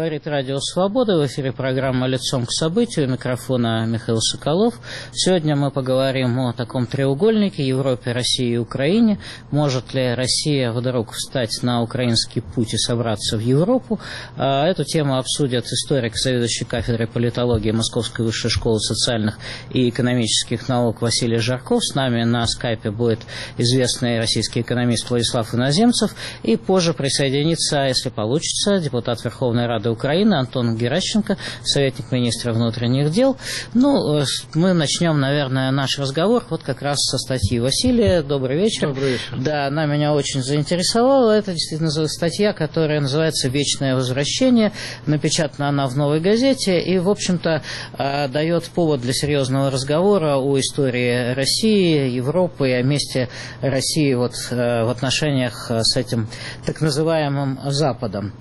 Говорит Радио Свобода. В эфире программа «Лицом к событию». У микрофона Михаил Соколов. Сегодня мы поговорим о таком треугольнике: Европе, России и Украине. Может ли Россия вдруг встать на украинский путь и собраться в Европу? Эту тему обсудят историк, заведующий кафедрой политологии Московской высшей школы социальных и экономических наук Василий Жарков. С нами на скайпе будет известный российский экономист Владислав Иноземцев. И позже присоединится, если получится, депутат Верховной Рады Украины Антон Геращенко, советник министра внутренних дел. Мы начнем, наверное, наш разговор вот как раз со статьи Василия. Добрый вечер. Добрый вечер. Да, она меня очень заинтересовала. Это действительно статья, которая называется «Вечное возвращение». Напечатана она в «Новой газете» и, в общем-то, дает повод для серьезного разговора о истории России, Европы и о месте России в отношениях с этим так называемым Западом.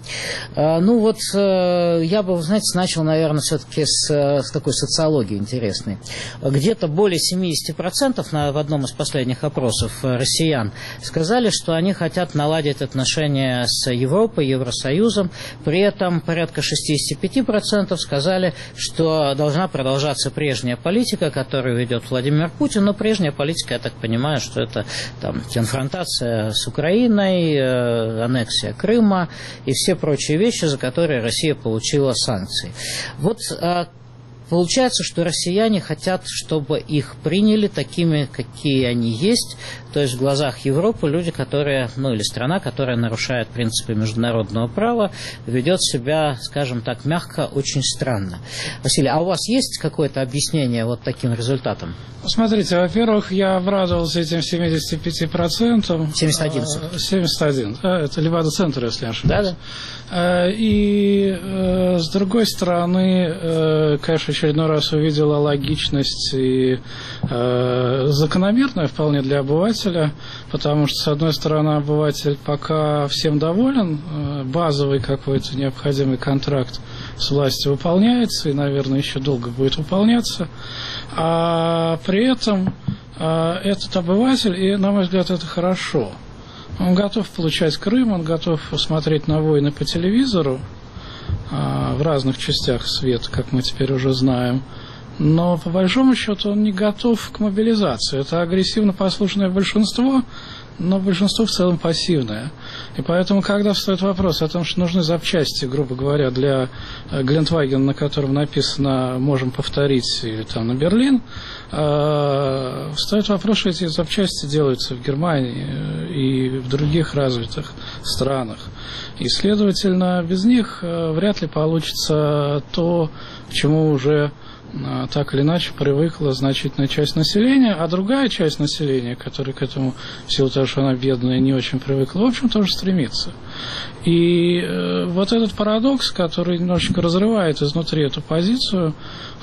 Я бы, начал, наверное, все-таки с такой социологии интересной. Где-то более 70% в одном из последних опросов россиян сказали, что они хотят наладить отношения с Европой, Евросоюзом. При этом порядка 65% сказали, что должна продолжаться прежняя политика, которую ведет Владимир Путин. Но прежняя политика, я так понимаю, что это конфронтация с Украиной, аннексия Крыма и все прочие вещи, за которые Россия получила санкции. Получается, что россияне хотят, чтобы их приняли такими, какие они есть, то есть в глазах Европы люди, которые, или страна, которая нарушает принципы международного права, ведет себя, скажем так, мягко, очень странно. Василий, а у вас есть какое-то объяснение вот таким результатам? Смотрите, во-первых, я обрадовался этим 75%. 71. 71, да, это Левада-центр, если не ошибаюсь. Да. И, с другой стороны, конечно, очередной раз увидела логичность и закономерная вполне для обывателя, потому что, с одной стороны, обыватель пока всем доволен, базовый какой-то необходимый контракт с властью выполняется и, наверное, еще долго будет выполняться, а при этом этот обыватель, и, на мой взгляд, это хорошо, он готов получать Крым, он готов смотреть на войны по телевизору в разных частях света, как мы теперь уже знаем, но по большому счету он не готов к мобилизации. Это агрессивно послушное большинство, но большинство в целом пассивное. И поэтому, когда встает вопрос о том, что нужны запчасти, грубо говоря, для Гелендвагена, на котором написано «можем повторить» или там на Берлин, встает вопрос, что эти запчасти делаются в Германии и в других развитых странах. И, следовательно, без них вряд ли получится то, к чему уже так или иначе привыкла значительная часть населения, а другая часть населения, которая к этому, в силу того, что она бедная, не очень привыкла, в общем, тоже стремится. И вот этот парадокс, который немножечко разрывает изнутри эту позицию,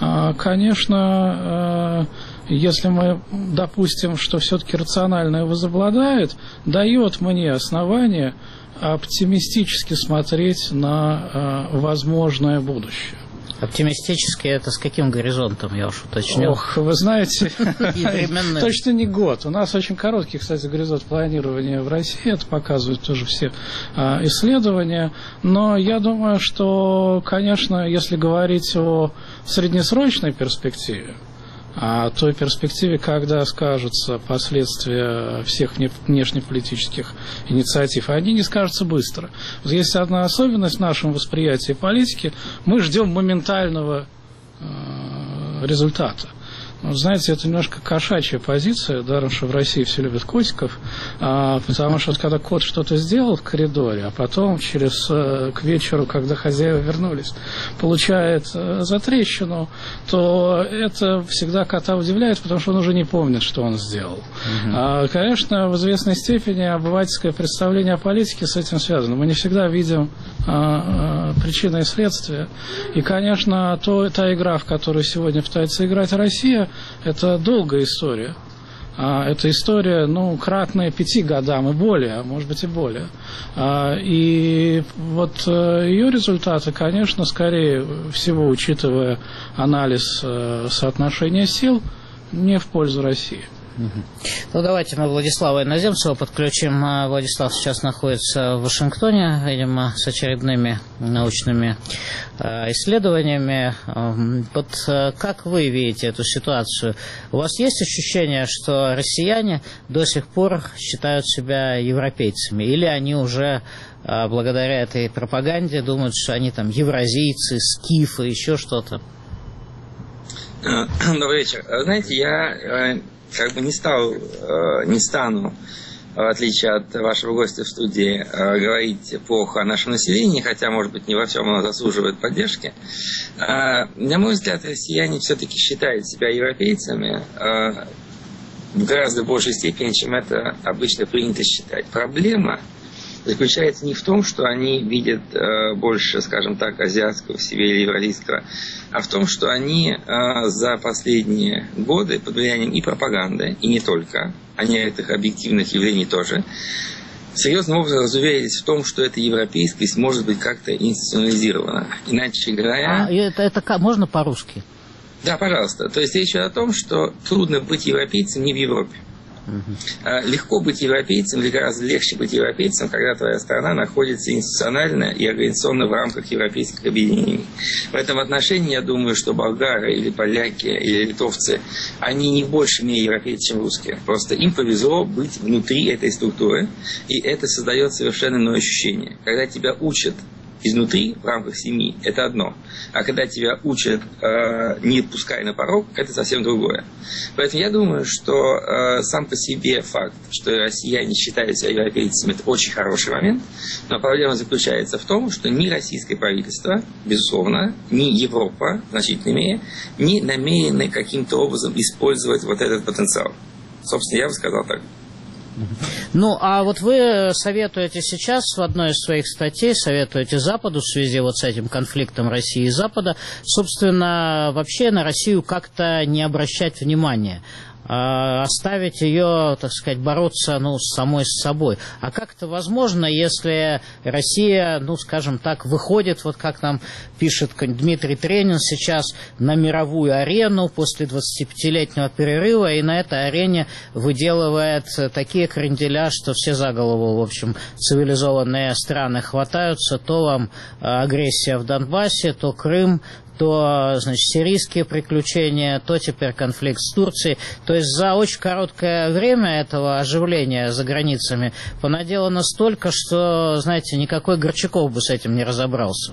конечно, если мы допустим, что все-таки рациональное возобладает, дает мне основание оптимистически смотреть на возможное будущее. Оптимистически это с каким горизонтом, я уж уточню? Вы знаете, точно не год. У нас очень короткий, кстати, горизонт планирования в России, это показывают тоже все исследования. Но я думаю, что, конечно, если говорить о среднесрочной перспективе, о той перспективе, когда скажутся последствия всех внешнеполитических инициатив, они не скажутся быстро. Вот есть одна особенность в нашем восприятии политики: мы ждем моментального результата. Знаете, это немножко кошачья позиция, даром, что в России все любят котиков, потому что когда кот что-то сделал в коридоре, а потом к вечеру, когда хозяева вернулись, получает затрещину, то это всегда кота удивляет, потому что он уже не помнит, что он сделал. Конечно, в известной степени обывательское представление о политике с этим связано. Мы не всегда видим причины и следствия. И, конечно, та игра, в которую сегодня пытается играть Россия, это долгая история. Это история, кратная 5 годам и более, а может быть и более. И вот ее результаты, конечно, скорее всего, учитывая анализ соотношения сил, не в пользу России. Ну, давайте мы Владислава Иноземцева подключим. Владислав сейчас находится в Вашингтоне, видимо, с очередными научными исследованиями. Вот как вы видите эту ситуацию? У вас есть ощущение, что россияне до сих пор считают себя европейцами? Или они уже, благодаря этой пропаганде, думают, что они там евразийцы, скифы, еще что-то? Добрый вечер. Знаете, я не стану, в отличие от вашего гостя в студии, говорить плохо о нашем населении, хотя, может быть, не во всем оно заслуживает поддержки. На мой взгляд, россияне все-таки считают себя европейцами в гораздо большей степени, чем это обычно принято считать. Проблема заключается не в том, что они видят больше, скажем так, азиатского в себе или евразийского, а в том, что они за последние годы под влиянием и пропаганды, и не только, а некоторых объективных явлений тоже, серьезным образом разуверились в том, что эта европейскость может быть как-то институционализирована. Иначе говоря... Это можно по-русски? Да, пожалуйста. То есть речь идет о том, что трудно быть европейцем не в Европе. Легко быть европейцем, или гораздо легче быть европейцем, когда твоя страна находится институционально и организационно в рамках европейских объединений. В этом отношении я думаю, что болгары или поляки или литовцы, они не больше мере европейцы, чем русские. Просто им повезло быть внутри этой структуры, и это создает совершенно иное ощущение. Когда тебя учат изнутри, в рамках семьи, это одно. А когда тебя учат, не пускай на порог, это совсем другое. Поэтому я думаю, что сам по себе факт, что россияне считают себя европейцами, это очень хороший момент. Но проблема заключается в том, что ни российское правительство, безусловно, ни Европа, в значительной мере, не намерены каким-то образом использовать вот этот потенциал. Собственно, я бы сказал так. Ну, а вот вы советуете сейчас в одной из своих статей, советуете Западу в связи вот с этим конфликтом России и Запада, собственно, вообще на Россию как-то не обращать внимания, оставить ее, так сказать, бороться, самой с собой. А как это возможно, если Россия, скажем так, выходит, вот как нам пишет Дмитрий Тренин сейчас, на мировую арену после 25-летнего перерыва, и на этой арене выделывает такие кренделя, что все за голову, в общем, цивилизованные страны хватаются, то вам агрессия в Донбассе, то Крым, то, значит, сирийские приключения, то теперь конфликт с Турцией. То есть за очень короткое время этого оживления за границами понаделано столько, что, знаете, никакой Горчаков бы с этим не разобрался.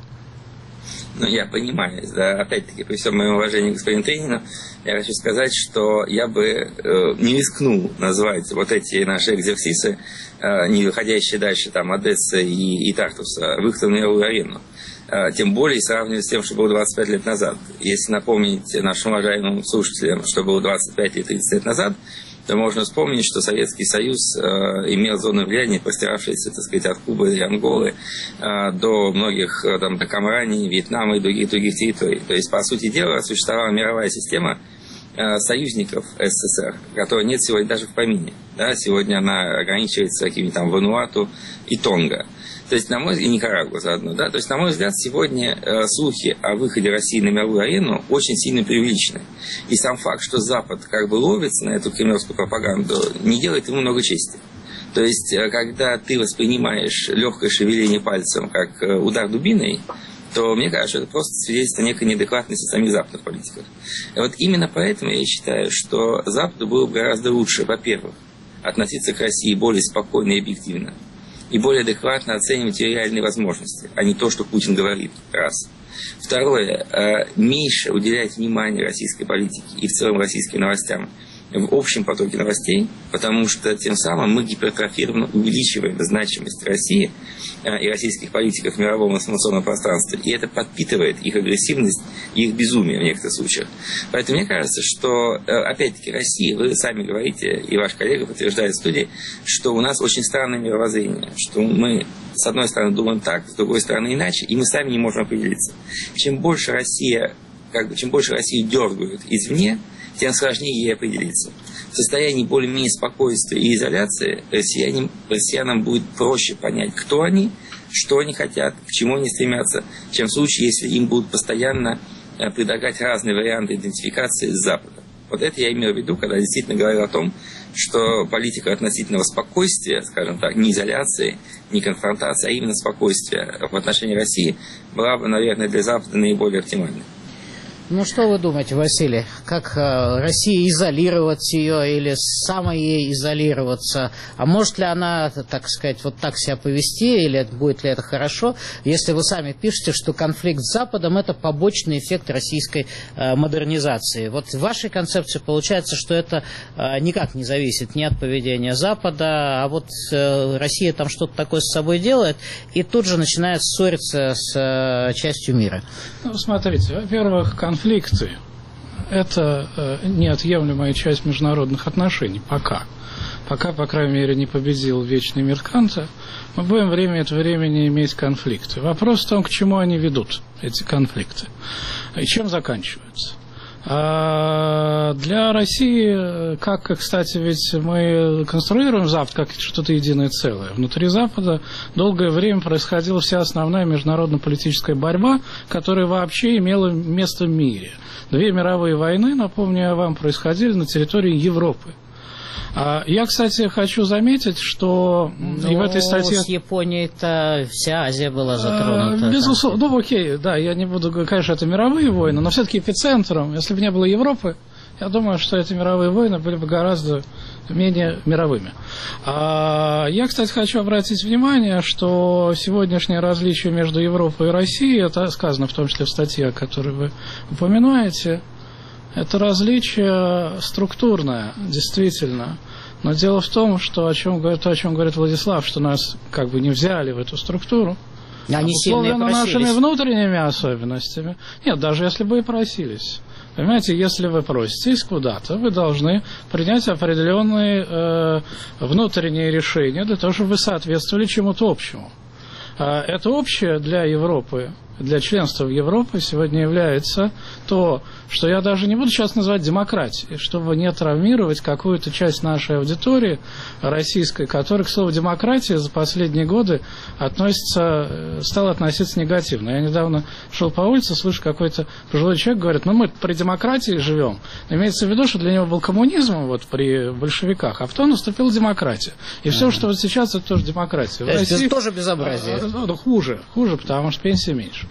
Я понимаю. Да, опять-таки, при всем моем уважении к господину Тренину, я хочу сказать, что я бы не рискнул назвать вот эти наши экзерсисы, не выходящие дальше там Одессы и Тартуса, выходом на мировую арену. Тем более сравнивать с тем, что было 25 лет назад. Если напомнить нашим уважаемым слушателям, что было 25 или 30 лет назад, то можно вспомнить, что Советский Союз имел зону влияния, простиравшуюся, так сказать, от Кубы и Анголы до многих, там, до Камрани, Вьетнама и других территорий. То есть, по сути дела, существовала мировая система союзников СССР, которой нет сегодня даже в помине. Да? Сегодня она ограничивается какими-то там Вануату и Тонго. То есть, на мой взгляд, и Никарагуа заодно, да. То есть, на мой взгляд, сегодня слухи о выходе России на мировую арену очень сильно преувеличены. И сам факт, что Запад как бы ловится на эту кремлевскую пропаганду, не делает ему много чести. То есть, когда ты воспринимаешь легкое шевеление пальцем как удар дубиной, то мне кажется, это просто свидетельство некой неадекватности самих западных политиков. И вот именно поэтому я считаю, что Западу было бы гораздо лучше, во-первых, относиться к России более спокойно и объективно, и более адекватно оценивать ее реальные возможности, а не то, что Путин говорит. Раз. Второе. Меньше уделять внимание российской политике и в целом российским новостям в общем потоке новостей, потому что тем самым мы гипертрофированно увеличиваем значимость России и российских политиков в мировом информационном пространстве, и это подпитывает их агрессивность и их безумие в некоторых случаях. Поэтому мне кажется, что, опять-таки, Россия, вы сами говорите, и ваш коллега подтверждает в студии, что у нас очень странное мировоззрение, что мы, с одной стороны, думаем так, с другой стороны, иначе, и мы сами не можем определиться. Чем больше Россию дергают извне, тем сложнее ей определиться. В состоянии более-менее спокойствия и изоляции россиянам будет проще понять, кто они, что они хотят, к чему они стремятся, чем в случае, если им будут постоянно предлагать разные варианты идентификации с Запада. Вот это я имел в виду, когда действительно говорил о том, что политика относительного спокойствия, скажем так, не изоляции, не конфронтации, а именно спокойствия в отношении России была бы, наверное, для Запада наиболее оптимальной. Ну, что вы думаете, Василий? Как Россия изолировать ее или самой ей изолироваться? А может ли она, так сказать, вот так себя повести, или будет ли это хорошо, если вы сами пишете, что конфликт с Западом – это побочный эффект российской модернизации? Вот в вашей концепции получается, что это никак не зависит ни от поведения Запада, а вот Россия там что-то такое с собой делает и тут же начинает ссориться с частью мира. Ну, смотрите, во-первых, конфликты – это неотъемлемая часть международных отношений пока. Пока, по крайней мере, не победил вечный мир Канта, мы будем время от времени иметь конфликты. Вопрос в том, к чему они ведут, эти конфликты, и чем заканчиваются. Для России, как, кстати, ведь мы конструируем Запад как что-то единое целое. Внутри Запада долгое время происходила вся основная международно-политическая борьба, которая вообще имела место в мире. 2 мировые войны, напомню я вам, происходили на территории Европы. Я, кстати, хочу заметить, что и в этой статье... с Японией-то вся Азия была затронута. Безусловно. Ну, окей, да, я не буду говорить, конечно, это мировые войны, но все-таки эпицентром, если бы не было Европы, я думаю, что эти мировые войны были бы гораздо менее мировыми. Я, кстати, хочу обратить внимание, что сегодняшнее различие между Европой и Россией, это сказано в том числе в статье, которую вы упоминаете, это различие структурное, действительно. Но дело в том, что о чем говорит Владислав, что нас как бы не взяли в эту структуру, обусловлено нашими внутренними особенностями. Нет, даже если бы и просились. Понимаете, если вы проситесь куда-то, вы должны принять определенные внутренние решения для того, чтобы вы соответствовали чему-то общему. Это общее для Европы, для членства в Европе сегодня является то, что я даже не буду сейчас называть демократией, чтобы не травмировать какую-то часть нашей аудитории российской, которая, к слову, демократия за последние годы стала относиться негативно. Я недавно шел по улице, слышу, какой-то пожилой человек говорит, мы при демократии живем. Имеется в виду, что для него был коммунизм вот, при большевиках, а потом наступила демократия. И все, что вот сейчас, это тоже демократия. Это тоже безобразие. Хуже, потому что пенсии меньше.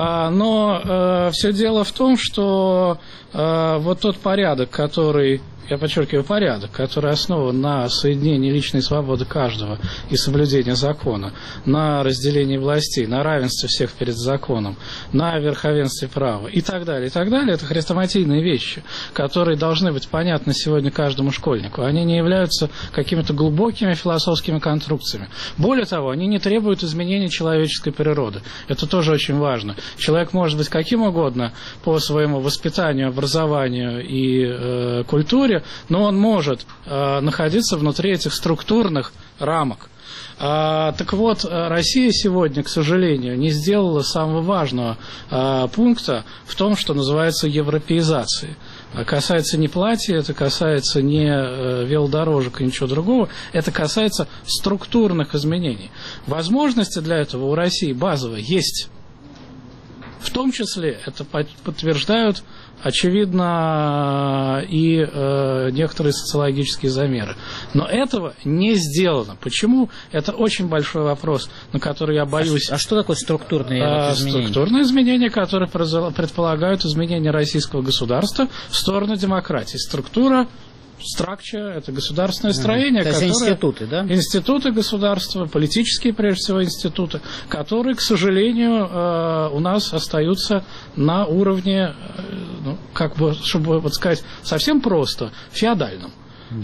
Но все дело в том, что вот тот порядок, который, я подчеркиваю, порядок, который основан на соединении личной свободы каждого и соблюдении закона, на разделении властей, на равенстве всех перед законом, на верховенстве права и так далее, это хрестоматийные вещи, которые должны быть понятны сегодня каждому школьнику. Они не являются какими-то глубокими философскими конструкциями. Более того, они не требуют изменения человеческой природы. Это тоже очень важно. Человек может быть каким угодно по своему воспитанию, образованию и культуре, но он может находиться внутри этих структурных рамок. Так вот, Россия сегодня, к сожалению, не сделала самого важного пункта в том, что называется европеизацией. Касается не платья, это касается не велодорожек и ничего другого, это касается структурных изменений. Возможности для этого у России базовые есть. В том числе это подтверждают, очевидно, и некоторые социологические замеры. Но этого не сделано. Почему? Это очень большой вопрос, на который я боюсь. А что такое структурные изменения? Структурные изменения, которые предполагают изменение российского государства в сторону демократии. Structure – это государственное строение, которое... институты, да? Институты государства, политические, прежде всего, институты, которые, к сожалению, у нас остаются на уровне, чтобы вот сказать совсем просто, феодальном.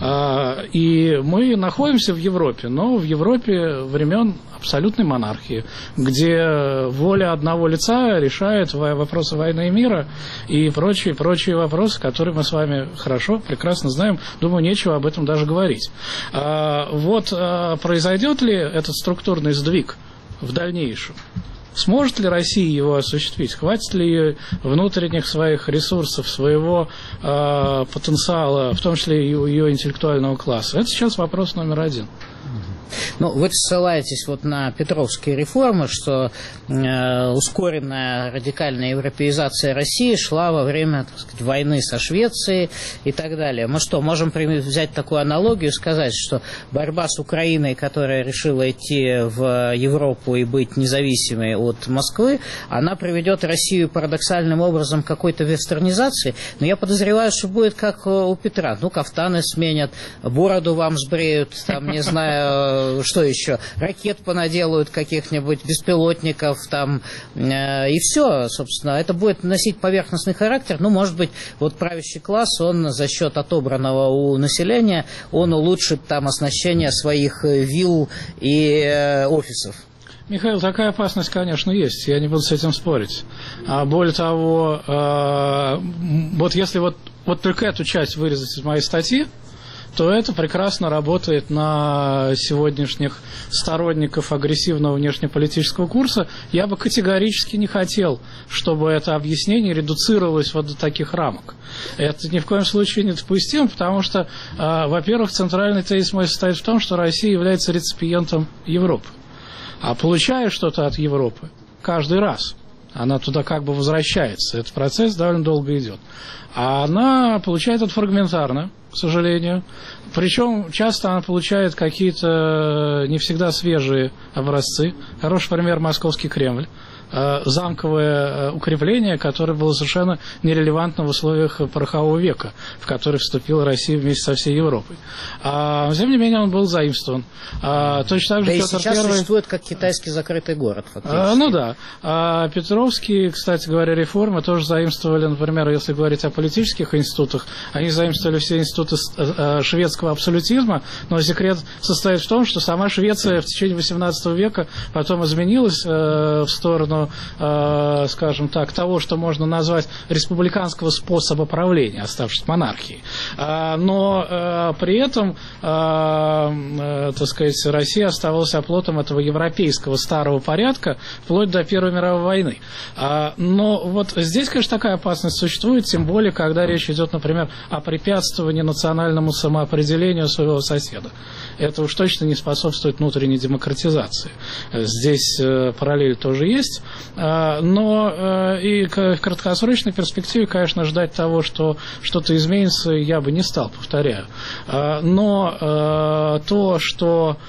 И мы находимся в Европе, но в Европе времен абсолютной монархии, где воля одного лица решает вопросы войны и мира и прочие вопросы, которые мы с вами хорошо, прекрасно знаем. Думаю, нечего об этом даже говорить. Вот произойдет ли этот структурный сдвиг в дальнейшем? Сможет ли Россия его осуществить? Хватит ли ее внутренних своих ресурсов, своего потенциала, в том числе и ее интеллектуального класса? Это сейчас вопрос номер один. Ну, вы ссылаетесь вот на петровские реформы, что ускоренная радикальная европеизация России шла во время, так сказать, войны со Швецией и так далее. Мы что, можем взять такую аналогию и сказать, что борьба с Украиной, которая решила идти в Европу и быть независимой от Москвы, она приведет Россию парадоксальным образом к какой-то вестернизации? Но я подозреваю, что будет как у Петра. Ну, кафтаны сменят, бороду вам сбреют, там, не знаю, что еще, ракет понаделают каких-нибудь, беспилотников, там, и все, собственно. Это будет носить поверхностный характер. Ну, может быть, вот правящий класс, он за счет отобранного у населения, он улучшит там оснащение своих вилл и офисов. Михаил, такая опасность, конечно, есть, я не буду с этим спорить. Более того, вот если вот только эту часть вырезать из моей статьи, то это прекрасно работает на сегодняшних сторонников агрессивного внешнеполитического курса. Я бы категорически не хотел, чтобы это объяснение редуцировалось вот до таких рамок. Это ни в коем случае недопустимо, потому что, во-первых, центральный тезис мой состоит в том, что Россия является реципиентом Европы. А получая что-то от Европы каждый раз, она туда как бы возвращается. Этот процесс довольно долго идет. А она получает это фрагментарно, к сожалению. Причем часто она получает какие-то не всегда свежие образцы. Хороший пример — Московский Кремль. Замковое укрепление, которое было совершенно нерелевантно в условиях порохового века, в который вступила Россия вместе со всей Европой. Тем не менее, он был заимствован. Точно так же да и сейчас существует как китайский закрытый город, фактически. Ну да. Петровские, кстати говоря, реформы тоже заимствовали, например, если говорить о политических институтах, они заимствовали все институты шведского абсолютизма, но секрет состоит в том, что сама Швеция в течение XVIII века потом изменилась в сторону, скажем так, того, что можно назвать республиканского способа правления, оставшись монархией. Но при этом, так сказать, Россия оставалась оплотом этого европейского старого порядка вплоть до Первой мировой войны. Но вот здесь, конечно, такая опасность существует, тем более, когда речь идет, например, о препятствовании национальному самоопределению своего соседа. Это уж точно не способствует внутренней демократизации. Здесь параллель тоже есть. Но и в краткосрочной перспективе, конечно, ждать того, что что-то изменится, я бы не стал, повторяю. Но то, что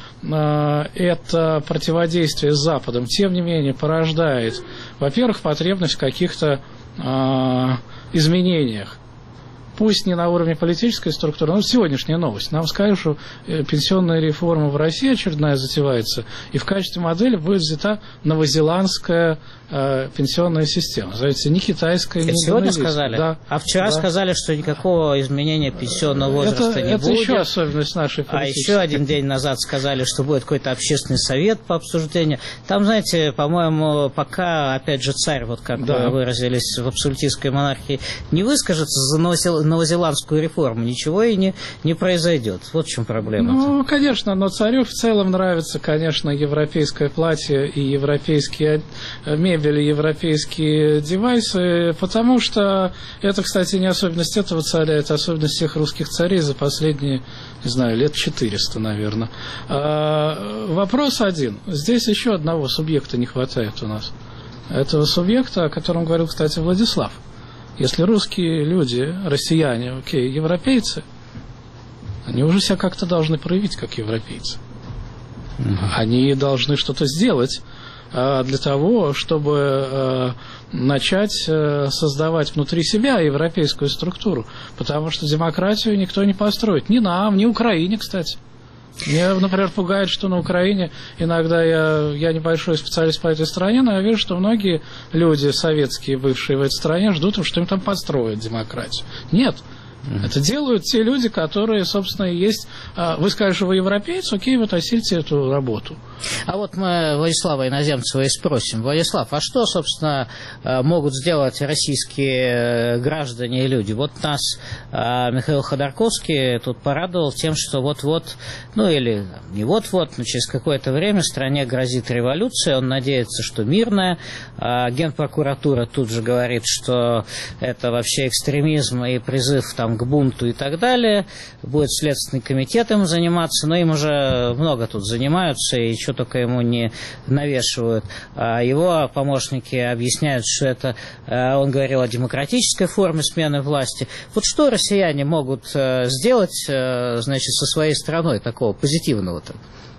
это противодействие с Западом, тем не менее, порождает, во-первых, потребность в каких-то изменениях. Пусть не на уровне политической структуры, но сегодняшняя новость. Нам скажут, что пенсионная реформа в России очередная затевается, и в качестве модели будет взята новозеландская пенсионная система. Знаете, не китайская, не сегодня сказали? Да. А вчера сказали, что никакого изменения пенсионного возраста не будет. Это еще особенность нашей политики. А еще один день назад сказали, что будет какой-то общественный совет по обсуждению. Там, знаете, по-моему, пока, опять же, царь, вот как вы выразились, в абсолютистской монархии, не выскажется за новозеландскую реформу, ничего и не произойдет. Вот в чем проблема. Ну, конечно, но царю в целом нравится, конечно, европейское платье и европейские мебель, европейские девайсы, потому что это, кстати, не особенность этого царя, это особенность всех русских царей за последние, не знаю, лет 400, наверное. Вопрос один. Здесь еще одного субъекта не хватает у нас. Этого субъекта, о котором говорил, кстати, Владислав. Если русские люди, россияне, европейцы, они уже себя как-то должны проявить как европейцы. Они должны что-то сделать для того, чтобы начать создавать внутри себя европейскую структуру. Потому что демократию никто не построит. Ни нам, ни Украине, кстати. Меня, например, пугает, что на Украине иногда я небольшой специалист по этой стране, но я вижу, что многие люди советские, бывшие в этой стране, ждут, что им там построят демократию. Нет. Это делают те люди, которые, собственно, и есть. Вы скажете, что вы европейцы, окей, вот осильте эту работу. А вот мы Владислава Иноземцева и спросим. Владислав, а что, собственно, могут сделать российские граждане и люди? Вот нас Михаил Ходорковский тут порадовал тем, что вот-вот, ну или не вот-вот, но через какое-то время стране грозит революция. Он надеется, что мирная. Генпрокуратура тут же говорит, что это вообще экстремизм и призыв там там к бунту и так далее. Будет Следственный комитет им заниматься, но им уже много тут занимаются, и что только ему не навешивают. Его помощники объясняют, что это, он говорил о демократической форме смены власти. Вот что россияне могут сделать, значит, со своей страной такого позитивного-то?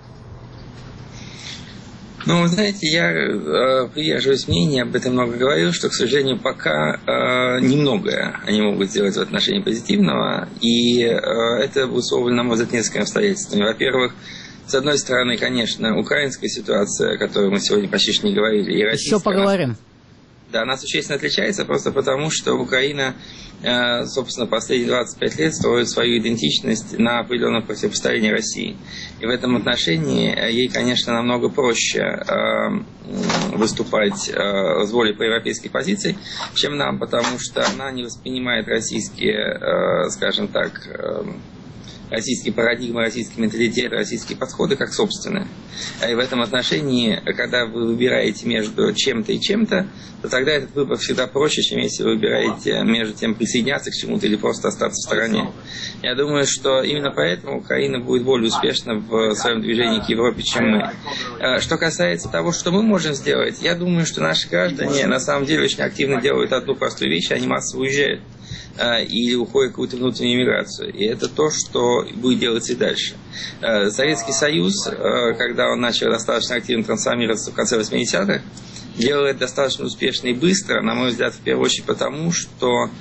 Ну, знаете, я придерживаюсь мнения, об этом много говорил, что, к сожалению, пока немногое они могут сделать в отношении позитивного, и это обусловлено, на мой взгляд, несколькими обстоятельствами. Во-первых, с одной стороны, конечно, украинская ситуация, о которой мы сегодня почти что не говорили, и российская. Еще поговорим. Да, она существенно отличается просто потому, что Украина, собственно, последние 25 лет строит свою идентичность на определенном противопоставлении России. И в этом отношении ей, конечно, намного проще выступать с более проевропейских позиций, чем нам, потому что она не воспринимает российские, скажем так, российские парадигмы, российский менталитет, российские подходы как собственные. И в этом отношении, когда вы выбираете между чем-то и чем-то, то тогда этот выбор всегда проще, чем если вы выбираете между тем присоединяться к чему-то или просто остаться в стороне. Я думаю, что именно поэтому Украина будет более успешна в своем движении к Европе, чем мы. Что касается того, что мы можем сделать, я думаю, что наши граждане на самом деле очень активно делают одну простую вещь, они массово уезжают или уходят в какую-то внутреннюю миграцию. И это то, что будет делаться и дальше. Советский Союз, когда он начал достаточно активно трансформироваться в конце 80-х, делал это достаточно успешно и быстро, на мой взгляд, в первую очередь потому, что,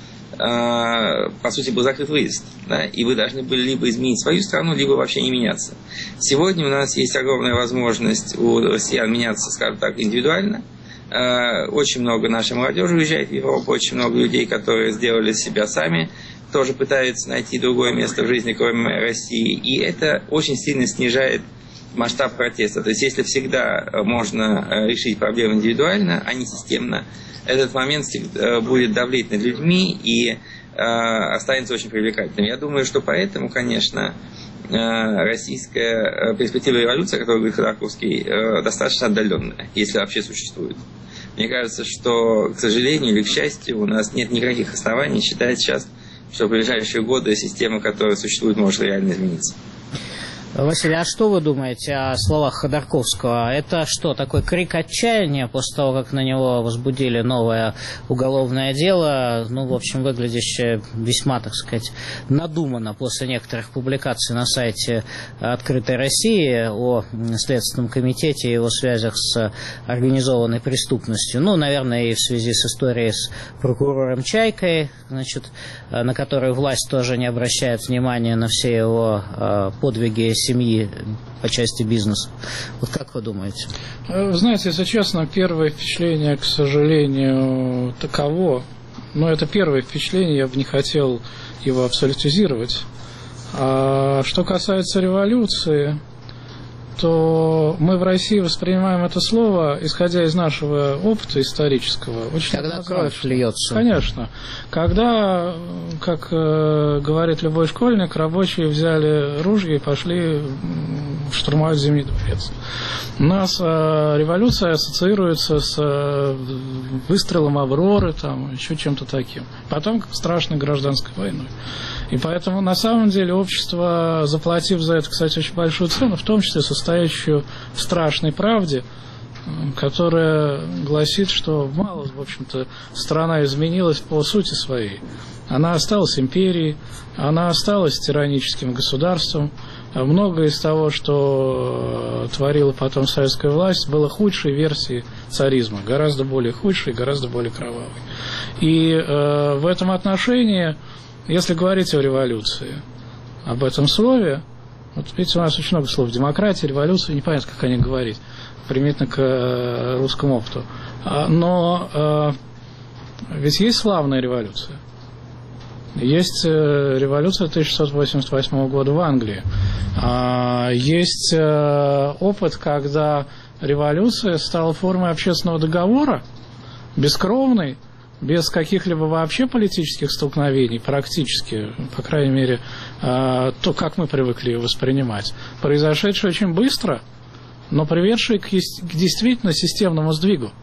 по сути, был закрыт выезд. Да? И вы должны были либо изменить свою страну, либо вообще не меняться. Сегодня у нас есть огромная возможность у россиян меняться, скажем так, индивидуально. Очень много нашей молодежи уезжает в Европу, очень много людей, которые сделали себя сами, тоже пытаются найти другое место в жизни, кроме России. И это очень сильно снижает масштаб протеста. То есть, если всегда можно решить проблемы индивидуально, а не системно, этот момент будет давлеть над людьми и останется очень привлекательным. Я думаю, что поэтому, конечно, российская перспектива революции, о которой говорит Ходорковский, достаточно отдаленная, если вообще существует. Мне кажется, что, к сожалению или к счастью, у нас нет никаких оснований считать сейчас, что в ближайшие годы система, которая существует, может реально измениться. Василий, а что вы думаете о словах Ходорковского? Это что, такой крик отчаяния после того, как на него возбудили новое уголовное дело, ну, в общем, выглядящее весьма, так сказать, надуманно после некоторых публикаций на сайте «Открытой России» о Следственном комитете и его связях с организованной преступностью? Ну, наверное, и в связи с историей с прокурором Чайкой, значит, на которую власть тоже не обращает внимания на все его подвиги семьи по части бизнеса. Вот как вы думаете? Знаете, если честно, первое впечатление, к сожалению, таково. Но это первое впечатление, я бы не хотел его абсолютизировать. А что касается революции, то мы в России воспринимаем это слово, исходя из нашего опыта исторического. Очень когда кровь льется. Конечно. Когда, как говорит любой школьник, рабочие взяли ружья и пошли штурмовать Зимний дворец. У нас революция ассоциируется с выстрелом Авроры, там, еще чем-то таким. Потом страшной гражданской войной. И поэтому, на самом деле, общество, заплатив за это, кстати, очень большую цену, в том числе состоящую в страшной правде, которая гласит, что мало, в общем-то, страна изменилась по сути своей. Она осталась империей, она осталась тираническим государством. Многое из того, что творила потом советская власть, было худшей версией царизма, гораздо более худшей, гораздо более кровавой. И в этом отношении, если говорить о революции, об этом слове, вот видите, у нас очень много слов: демократия, революция, непонятно, как о них говорить, применительно к русскому опыту. Но ведь есть славная революция. Есть революция 1688 года в Англии. Есть опыт, когда революция стала формой общественного договора, бескровной, без каких-либо вообще политических столкновений, практически, по крайней мере, то, как мы привыкли ее воспринимать, произошедшее очень быстро, но приведшее к действительно системному сдвигу.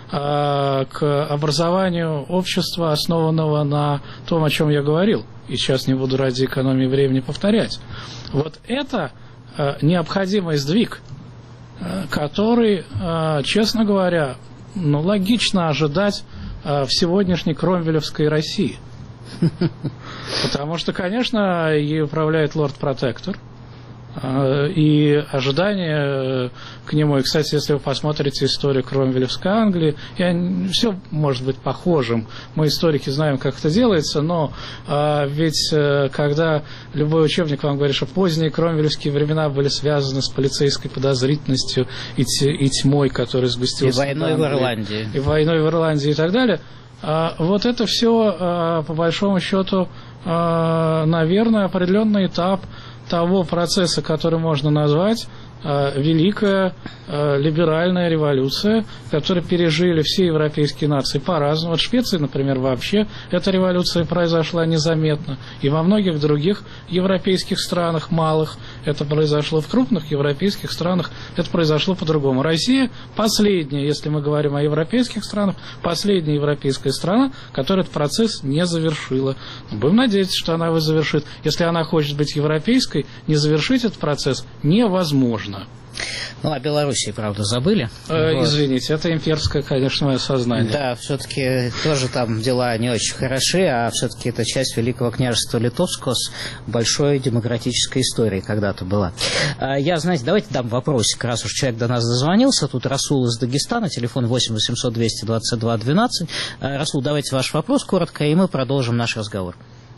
к образованию общества, основанного на том, о чем я говорил. И сейчас не буду ради экономии времени повторять. Вот это необходимый сдвиг, который, честно говоря, логично ожидать в сегодняшней кромвелевской России. Потому что, конечно, ей управляет лорд-протектор. И ожидания к нему, и, кстати, если вы посмотрите историю Кромвелевской Англии, все может быть похожим. Мы, историки, знаем, как это делается, но ведь когда любой учебник вам говорит, что поздние кромвелевские времена были связаны с полицейской подозрительностью и тьмой, которая сгустилась. И войной в Ирландии. И войной в Ирландии и так далее. Вот это все, по большому счету, наверное, определенный этап того процесса, который можно назвать великая либеральная революция, которую пережили все европейские нации по-разному. Вот в Швеции, например, вообще эта революция произошла незаметно. И во многих других европейских странах, малых, это произошло. В крупных европейских странах это произошло по-другому. Россия последняя, если мы говорим о европейских странах, последняя европейская страна, которая этот процесс не завершила. Будем надеяться, что она его завершит. Если она хочет быть европейской, не завершить этот процесс невозможно. Ну, о Белоруссии, правда, забыли. Извините, это имперское, конечно, мое сознание. Да, все-таки тоже там дела не очень хороши, а все-таки это часть Великого княжества Литовского с большой демократической историей когда-то была. Я, знаете, давайте дам вопросик, раз уж человек до нас дозвонился. Тут Расул из Дагестана, телефон 8 800 222 12. Расул, давайте ваш вопрос коротко, и мы продолжим наш разговор.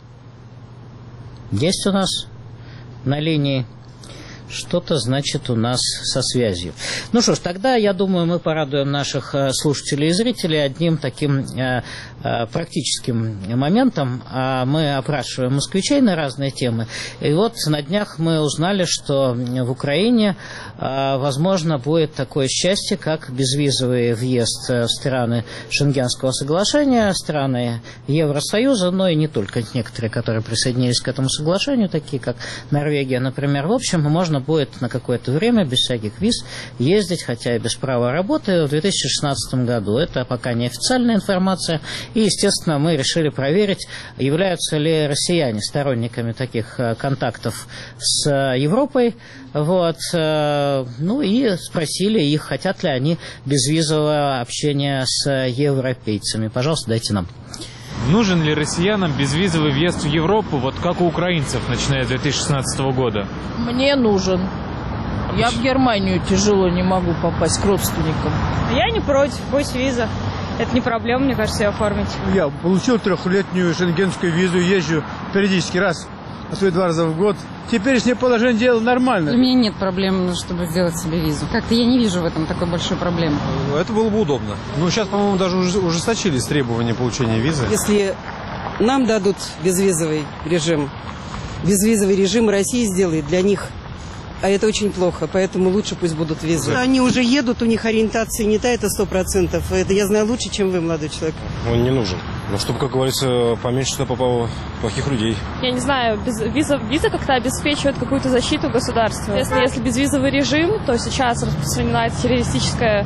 Есть у нас на линии? Что-то, значит, у нас со связью. Ну что ж, тогда, я думаю, мы порадуем наших слушателей и зрителей одним таким практическим моментом. Мы опрашиваем москвичей на разные темы. И вот на днях мы узнали, что в Украине, возможно, будет такое счастье, как безвизовый въезд в страны Шенгенского соглашения, страны Евросоюза, но и не только некоторые, которые присоединились к этому соглашению, такие как Норвегия, например. В общем, можно будет на какое-то время без всяких виз ездить, хотя и без права работы, в 2016 году. Это пока неофициальная информация. И, естественно, мы решили проверить, являются ли россияне сторонниками таких контактов с Европой. Вот. Ну и спросили их, хотят ли они безвизового общения с европейцами. Пожалуйста, дайте нам. Нужен ли россиянам безвизовый въезд в Европу, вот как у украинцев, начиная с 2016 года? Мне нужен. Я в Германию тяжело не могу попасть к родственникам. Я не против, пусть виза. Это не проблема, мне кажется, ее оформить. Я получил 3-летнюю шенгенскую визу, езжу периодически раз, а то и 2 раза в год. Теперешнее положение дела нормально. У меня нет проблем, чтобы сделать себе визу. Как-то я не вижу в этом такой большой проблемы. Это было бы удобно. Но сейчас, по-моему, даже ужесточились требования получения визы. Если нам дадут безвизовый режим Россия сделает для них, а это очень плохо, поэтому лучше пусть будут визы. Они уже едут, у них ориентация не та, это 100%. Это я знаю лучше, чем вы, молодой человек. Он не нужен. Но чтобы, как говорится, поменьше туда попало плохих людей. Я не знаю, виза как-то обеспечивает какую-то защиту государства. Если безвизовый режим, то сейчас распространена террористическая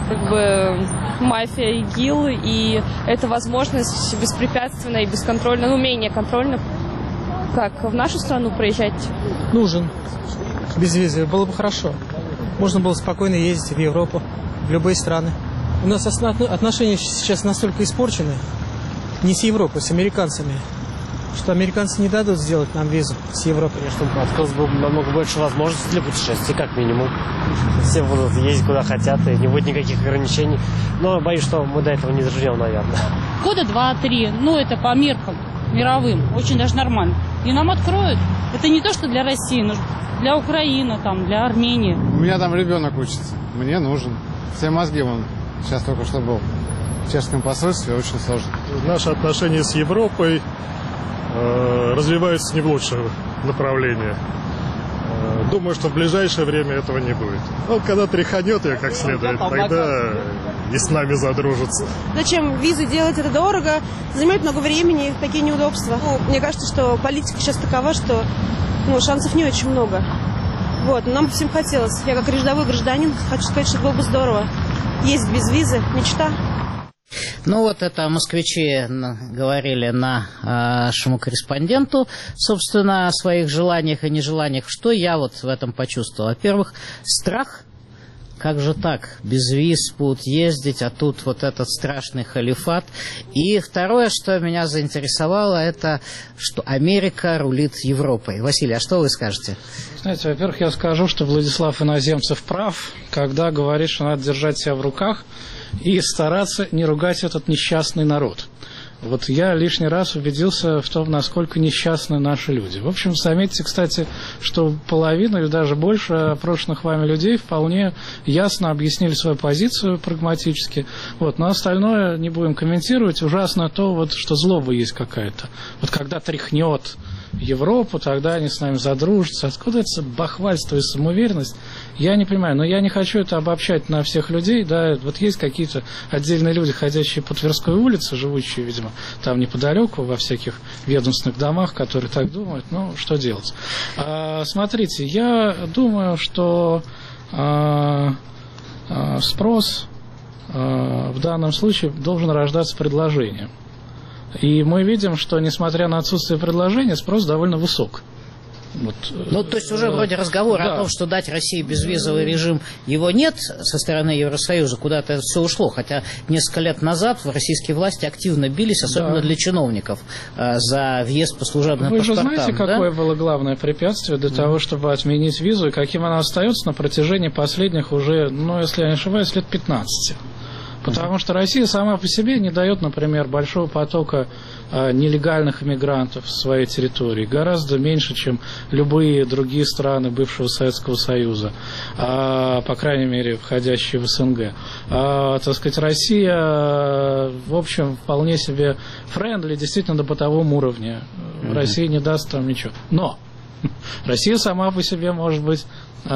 мафия ИГИЛ, и это возможность беспрепятственно и бесконтрольно, менее контрольно, как в нашу страну проезжать. Нужен. Безвизовый было бы хорошо. Можно было спокойно ездить в Европу, в любые страны. У нас отношения сейчас настолько испорчены, не с Европой, с американцами, что американцы не дадут сделать нам визу с Европой. Чтобы открылось бы намного больше возможностей для путешествий, как минимум. Все будут ездить куда хотят, и не будет никаких ограничений. Но боюсь, что мы до этого не доживем, наверное. Года 2-3, это по меркам мировым, очень даже нормально. И нам откроют. Это не то, что для России, но для Украины, для Армении. У меня там ребенок учится, мне нужен. Все мозги вон сейчас только что был в чешском посольстве, очень сложно. Наши отношения с Европой развиваются не в лучшее направление. Думаю, что в ближайшее время этого не будет. Но когда тряханет ее как следует, тогда и с нами задружатся. Зачем визы делать? Это дорого, занимает много времени, такие неудобства. Мне кажется, что политика сейчас такова, что шансов не очень много. Но нам всем хотелось. Я как рядовой гражданин хочу сказать, что было бы здорово. Ездить без визы, мечта. Ну вот это москвичи говорили нашему корреспонденту, собственно, о своих желаниях и нежеланиях. Что я вот в этом почувствовал? Во-первых, страх. Как же так? Без виз будут ездить, а тут вот этот страшный халифат. И второе, что меня заинтересовало, это что Америка рулит Европой. Василий, а что вы скажете? Знаете, во-первых, я скажу, что Владислав Иноземцев прав, когда говорит, что надо держать себя в руках и стараться не ругать этот несчастный народ. Вот я лишний раз убедился в том, насколько несчастны наши люди. В общем, заметьте, кстати, что половина или даже больше опрошенных вами людей вполне ясно объяснили свою позицию прагматически. Вот, но остальное не будем комментировать. Ужасно то, вот, что злоба есть какая-то. Вот когда тряхнет Европу, тогда они с нами задружатся. Откуда это бахвальство и самоуверенность? Я не понимаю, но я не хочу это обобщать на всех людей, да, вот есть какие-то отдельные люди, ходящие по Тверской улице, живущие, видимо, там неподалеку, во всяких ведомственных домах, которые так думают, ну, что делать? Смотрите, я думаю, что спрос в данном случае должен рождаться предложением. И мы видим, что, несмотря на отсутствие предложения, спрос довольно высок. Вот. Ну, то есть уже вроде разговора о том, что дать России безвизовый режим, его нет со стороны Евросоюза, куда-то это все ушло. Хотя несколько лет назад российские власти активно бились, особенно для чиновников, за въезд по служебным паспортам. Вы же знаете, какое было главное препятствие для того, чтобы отменить визу, и каким она остается на протяжении последних уже, ну, если я не ошибаюсь, лет 15. Потому что Россия сама по себе не дает, например, большого потока нелегальных иммигрантов в своей территории. Гораздо меньше, чем любые другие страны бывшего Советского Союза, по крайней мере, входящие в СНГ. Так сказать, Россия, в общем, вполне себе френдли, действительно, до бытового уровня. Россия не даст там ничего. Но Россия сама по себе может быть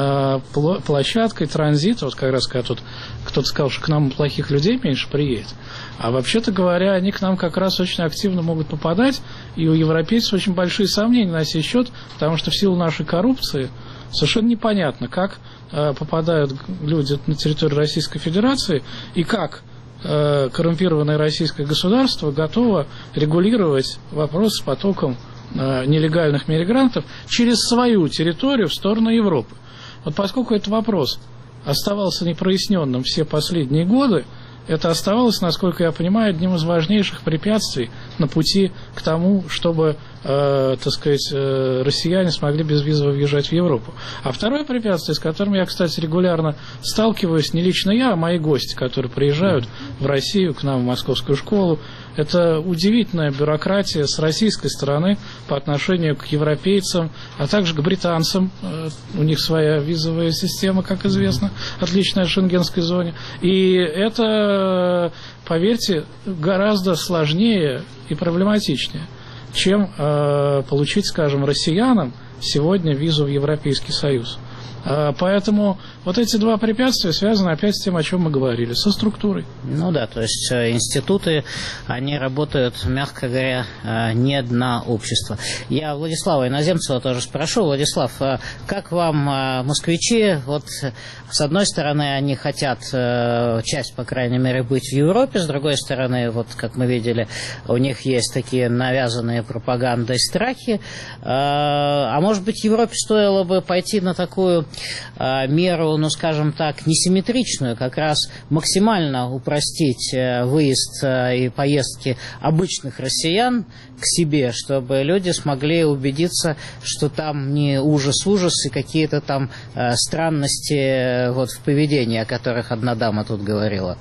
площадкой транзита, вот как раз когда тут кто-то сказал, что к нам плохих людей меньше приедет, а вообще-то говоря, они к нам как раз очень активно могут попадать, и у европейцев очень большие сомнения на сей счет, потому что в силу нашей коррупции совершенно непонятно, как попадают люди на территорию Российской Федерации и как коррумпированное российское государство готово регулировать вопрос с потоком нелегальных мигрантов через свою территорию в сторону Европы. Вот поскольку этот вопрос оставался непроясненным все последние годы, это оставалось, насколько я понимаю, одним из важнейших препятствий на пути к тому, чтобы, так сказать, россияне смогли безвизово въезжать в Европу. А второе препятствие, с которым я, кстати, регулярно сталкиваюсь, не лично я, а мои гости, которые приезжают в Россию, к нам в Московскую школу, это удивительная бюрократия с российской стороны по отношению к европейцам, а также к британцам. У них своя визовая система, как известно, отличная от шенгенской зоны. И это, поверьте, гораздо сложнее и проблематичнее, чем получить, скажем, россиянам сегодня визу в Европейский Союз. Поэтому вот эти два препятствия связаны опять с тем, о чем мы говорили, со структурой. Ну да, то есть институты, они работают, мягко говоря, не на общество. Я Владислава Иноземцева тоже спрошу. Владислав, как вам москвичи? Вот с одной стороны, они хотят, часть, по крайней мере, быть в Европе, с другой стороны, вот как мы видели, у них есть такие навязанные пропагандой страхи. А может быть, Европе стоило бы пойти на такую меру, ну, скажем так, несимметричную, как раз максимально упростить выезд и поездки обычных россиян к себе, чтобы люди смогли убедиться, что там не ужас-ужас и какие-то там странности вот в поведении, о которых одна дама тут говорила.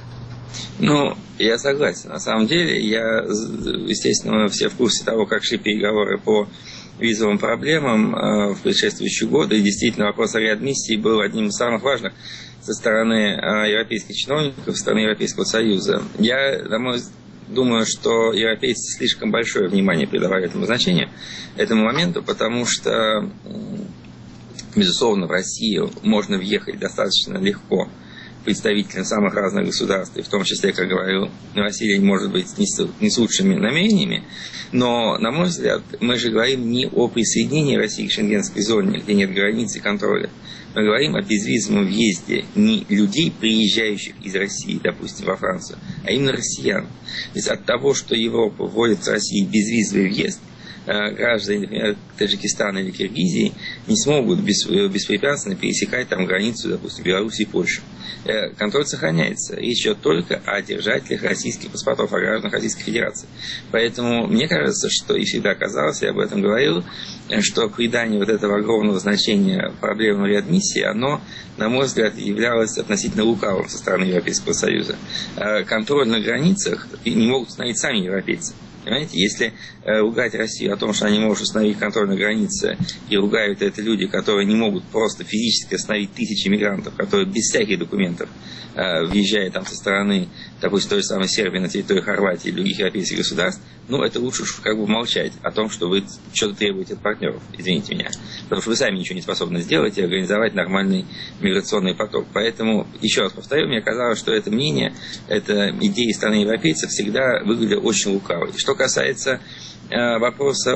Ну, я согласен. На самом деле, естественно, мы все в курсе того, как шли переговоры по визовым проблемам в предшествующие годы. И действительно, вопрос о реадмиссии был одним из самых важных со стороны европейских чиновников, со стороны Европейского Союза. Я думаю, что европейцы слишком большое внимание придавали этому моменту, потому что, безусловно, в Россию можно въехать достаточно легко представителям самых разных государств, и в том числе, как говорил Василий, может быть, не с лучшими намерениями, но, на мой взгляд, мы же говорим не о присоединении России к шенгенской зоне, где нет границ и контроля. Мы говорим о безвизовом въезде не людей, приезжающих из России, допустим, во Францию, а именно россиян. То есть от того, что Европа вводит с Россией безвизовый въезд, граждане, например, Таджикистана или Киргизии не смогут беспрепятственно пересекать там границу, допустим, Беларуси и Польши. Контроль сохраняется. Речь идет только о держателях российских паспортов, о гражданах Российской Федерации. Поэтому мне кажется, что и всегда казалось, я об этом говорил, что придание вот этого огромного значения проблемам реадмиссии, оно, на мой взгляд, являлось относительно лукавым со стороны Европейского Союза. Контроль на границах не могут установить сами европейцы. Понимаете, если ругать Россию о том, что они не могут установить контроль на границе, и ругают это люди, которые не могут просто физически остановить тысячи мигрантов, которые без всяких документов въезжают там со стороны, допустим, той же самой Сербии на территории Хорватии и других европейских государств, ну, это лучше уж как бы молчать о том, что вы что-то требуете от партнеров, извините меня. Потому что вы сами ничего не способны сделать и организовать нормальный миграционный поток. Поэтому, еще раз повторю, мне казалось, что это мнение, эта идея страны европейцев всегда выглядела очень лукавой. Что касается вопроса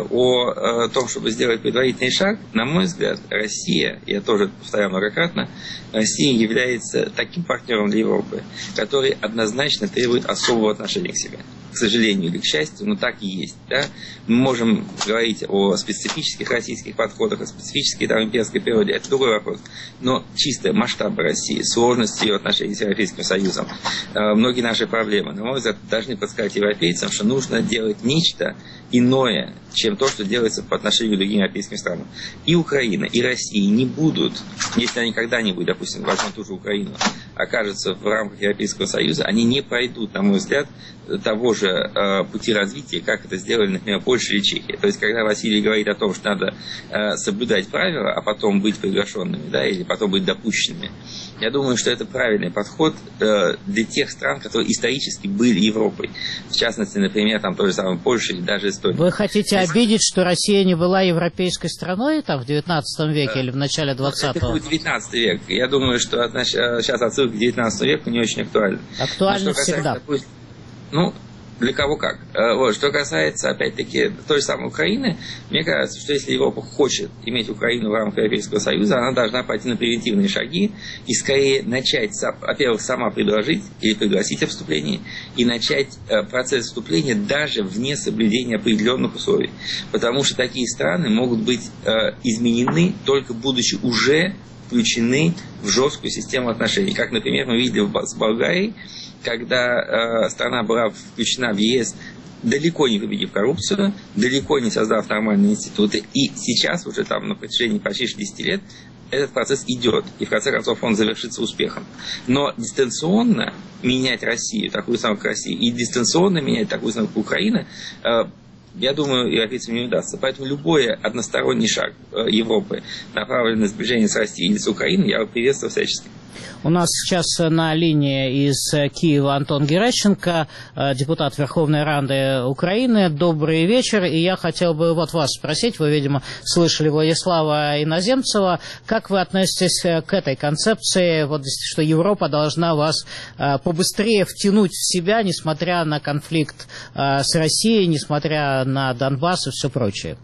о том, чтобы сделать предварительный шаг, на мой взгляд, Россия, я тоже повторяю многократно, Россия является таким партнером для Европы, который однозначно требует особого отношения к себе. К сожалению или к счастью, но так и есть. Да? Мы можем говорить о специфических российских подходах, о специфической там, имперской природе, это другой вопрос. Но чисто масштабы России, сложность ее отношений с Европейским Союзом, многие наши проблемы, на мой взгляд, должны подсказать европейцам, что нужно делать нечто иное, чем то, что делается по отношению к другим европейским странам. И Украина, и Россия не будут, если они когда-нибудь, допустим, возьмем ту же Украину, окажутся в рамках Европейского Союза, они не пройдут, на мой взгляд, того же пути развития, как это сделали, например, Польша или Чехия. То есть, когда Василий говорит о том, что надо соблюдать правила, а потом быть приглашенными, да, или потом быть допущенными, я думаю, что это правильный подход для тех стран, которые исторически были Европой. В частности, например, там той же самой Польши или даже Эстонии. Вы хотите обидеть, что Россия не была европейской страной там, в 19 веке или в начале 20-го? Это будет 19 век. Я думаю, что сейчас отсылка к 19 веку не очень актуальна. Актуально всегда. Ну, для кого как. Вот. Что касается, опять-таки, той же самой Украины, мне кажется, что если Европа хочет иметь Украину в рамках Европейского Союза, она должна пойти на превентивные шаги и скорее начать, во-первых, сама предложить или пригласить о вступлении, и начать процесс вступления даже вне соблюдения определенных условий. Потому что такие страны могут быть изменены, только будучи уже включены в жесткую систему отношений. Как, например, мы видели с Болгарией, когда страна была включена в ЕС, далеко не победив коррупцию, далеко не создав нормальные институты, и сейчас уже там на протяжении почти 60 лет этот процесс идет, и в конце концов он завершится успехом. Но дистанционно менять Россию, такую самую как Россия, и дистанционно менять такую самую как Украина, я думаю, европейцам не удастся. Поэтому любой односторонний шаг Европы, направленный на сближение с Россией или с Украиной, я приветствую всячески. У нас сейчас на линии из Киева Антон Геращенко, депутат Верховной Рады Украины. Добрый вечер. И я хотел бы вот вас спросить, вы, видимо, слышали Владислава Иноземцева, как вы относитесь к этой концепции, вот, что Европа должна вас побыстрее втянуть в себя, несмотря на конфликт с Россией, несмотря на Донбасс и все прочее?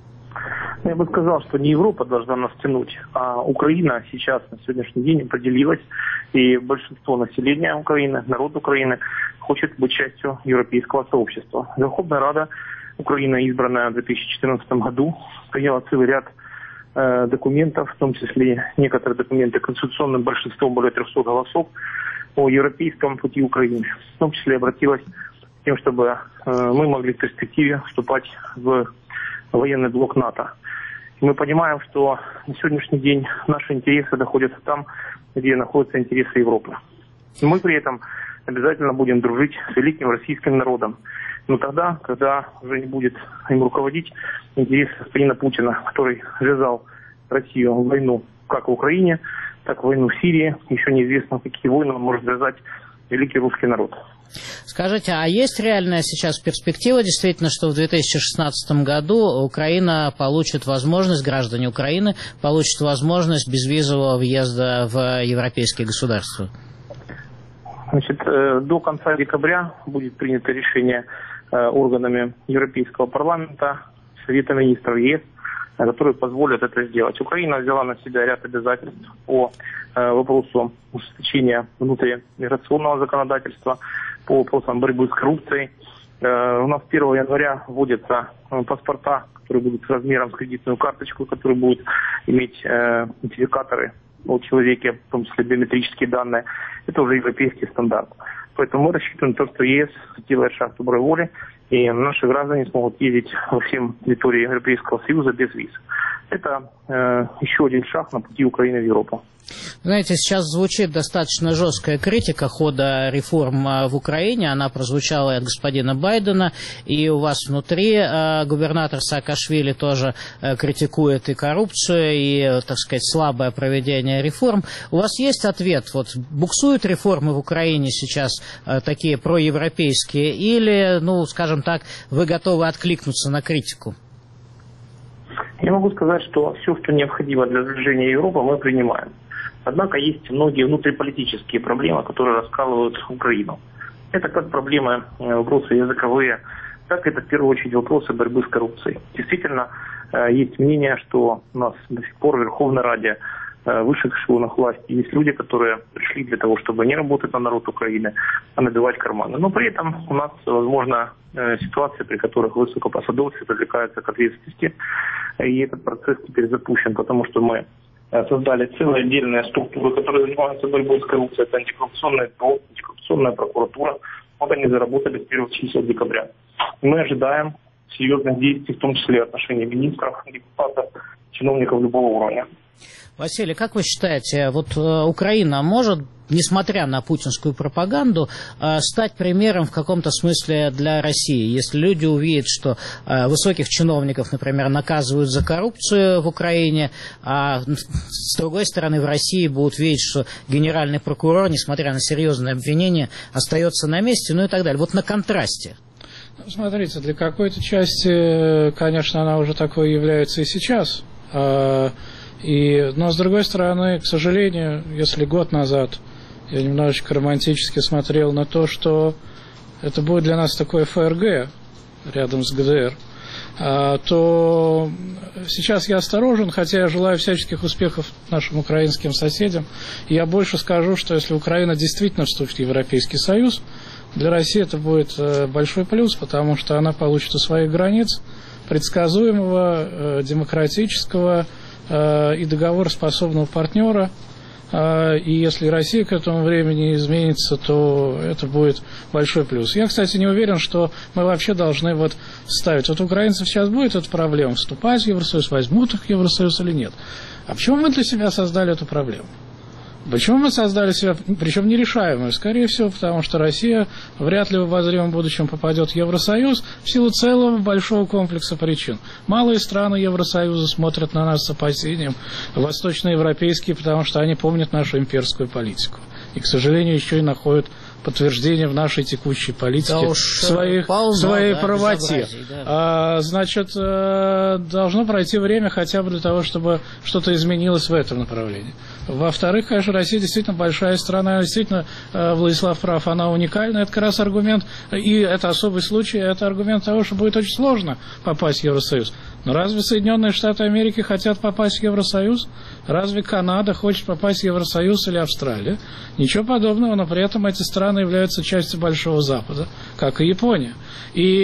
Я бы сказал, что не Европа должна нас тянуть, а Украина сейчас на сегодняшний день определилась, и большинство населения Украины, народ Украины хочет быть частью европейского сообщества. Верховная Рада Украины, избранная в 2014 году, стояла целый ряд документов, в том числе некоторые документы конституционным большинством, более 300 голосов, о европейском пути Украины. В том числе обратилась к тем, чтобы мы могли в перспективе вступать в военный блок НАТО. Мы понимаем, что на сегодняшний день наши интересы находятся там, где находятся интересы Европы. И мы при этом обязательно будем дружить с великим российским народом. Но тогда, когда уже не будет им руководить интерес господина Путина, который связал Россию в войну как в Украине, так и в войну в Сирии. Еще неизвестно, какие войны он может связать великий русский народ. Скажите, а есть реальная сейчас перспектива, действительно, что в 2016 году Украина получит возможность, граждане Украины получат возможность безвизового въезда в европейские государства? Значит, до конца декабря будет принято решение органами Европейского парламента, Совета министров ЕС, которые позволят это сделать. Украина взяла на себя ряд обязательств по вопросу ужесточения внутримиграционного законодательства, по вопросам борьбы с коррупцией. У нас 1 января вводятся паспорта, которые будут с размером с кредитную карточку, которые будут иметь идентификаторы о человеке, в том числе биометрические данные. Это уже европейский стандарт. Поэтому мы рассчитываем на то, что ЕС делает шаг доброй воли, и наши граждане смогут ездить во всем территории Европейского Союза без виз. Это еще один шаг на пути Украины в Европу. Знаете, сейчас звучит достаточно жесткая критика хода реформ в Украине. Она прозвучала и от господина Байдена, и у вас внутри губернатор Саакашвили тоже критикует и коррупцию, и, так сказать, слабое проведение реформ. У вас есть ответ? Вот буксуют реформы в Украине сейчас такие проевропейские, или, ну, скажем так, вы готовы откликнуться на критику? Я могу сказать, что все, что необходимо для сближения Европы, мы принимаем. Однако есть многие внутриполитические проблемы, которые раскалывают Украину. Это как проблемы, вопросы языковые, так это в первую очередь вопросы борьбы с коррупцией. Действительно, есть мнение, что у нас до сих пор в Верховной Раде, в высших эшелонах власти есть люди, которые пришли для того, чтобы не работать на народ Украины, а набивать карманы. Но при этом у нас, возможно, ситуации, при которых высокопосадовцы привлекаются к ответственности. И этот процесс теперь запущен, потому что мы создали целые отдельные структуры, которые занимаются борьбой с коррупцией. Это антикоррупционная ПРО, антикоррупционная прокуратура. Вот они заработали с 1 числа декабря. И мы ожидаем серьезных действий, в том числе отношений министров, депутатов, чиновников любого уровня. Василий, как вы считаете, вот Украина может, несмотря на путинскую пропаганду, стать примером в каком-то смысле для России? Если люди увидят, что высоких чиновников, например, наказывают за коррупцию в Украине, а с другой стороны в России будут видеть, что генеральный прокурор, несмотря на серьезные обвинения, остается на месте, ну и так далее. Вот на контрасте. Смотрите, для какой-то части, конечно, она уже такой является и сейчас. Но, с другой стороны, к сожалению, если год назад я немножечко романтически смотрел на то, что это будет для нас такое ФРГ рядом с ГДР, то сейчас я осторожен, хотя я желаю всяческих успехов нашим украинским соседям. И я больше скажу, что если Украина действительно вступит в Европейский Союз, для России это будет большой плюс, потому что она получит у своих границ предсказуемого, демократического и договороспособного партнера. И если Россия к этому времени изменится, то это будет большой плюс. Я, кстати, не уверен, что мы вообще должны ставить. Вот у украинцев сейчас будет эта проблема, вступать в Евросоюз, возьмут их в Евросоюз или нет. А почему мы для себя создали эту проблему? Почему мы создали себя, причем нерешаемую? Скорее всего, потому что Россия вряд ли в обозримом будущем попадет в Евросоюз в силу целого большого комплекса причин. Малые страны Евросоюза смотрят на нас с опасением, восточноевропейские, потому что они помнят нашу имперскую политику. И, к сожалению, еще и находят подтверждение в нашей текущей политике своей правоте. Да. Значит, должно пройти время хотя бы для того, чтобы что-то изменилось в этом направлении. Во-вторых, конечно, Россия действительно большая страна, действительно, Владислав прав, она уникальна, это как раз аргумент, и это особый случай, это аргумент того, что будет очень сложно попасть в Евросоюз. Но разве Соединенные Штаты Америки хотят попасть в Евросоюз? Разве Канада хочет попасть в Евросоюз или Австралия? Ничего подобного, но при этом эти страны являются частью Большого Запада, как и Япония. И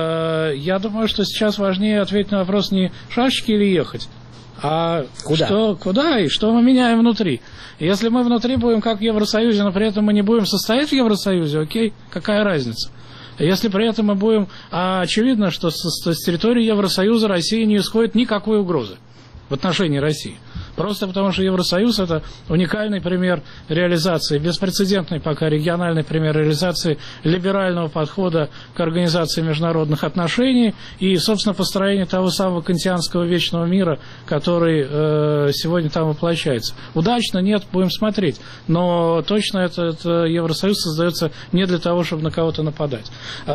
я думаю, что сейчас важнее ответить на вопрос не шашечки или ехать, а куда и что мы меняем внутри. Если мы внутри будем как в Евросоюзе, но при этом мы не будем состоять в Евросоюзе, окей, какая разница? Если при этом мы будем... очевидно, что с территории Евросоюза России не исходит никакой угрозы в отношении России. Просто потому, что Евросоюз – это уникальный пример реализации, беспрецедентный пока региональный пример реализации либерального подхода к организации международных отношений и, собственно, построения того самого кантианского вечного мира, который сегодня там воплощается. Удачно? Нет, будем смотреть. Но точно этот Евросоюз создается не для того, чтобы на кого-то нападать.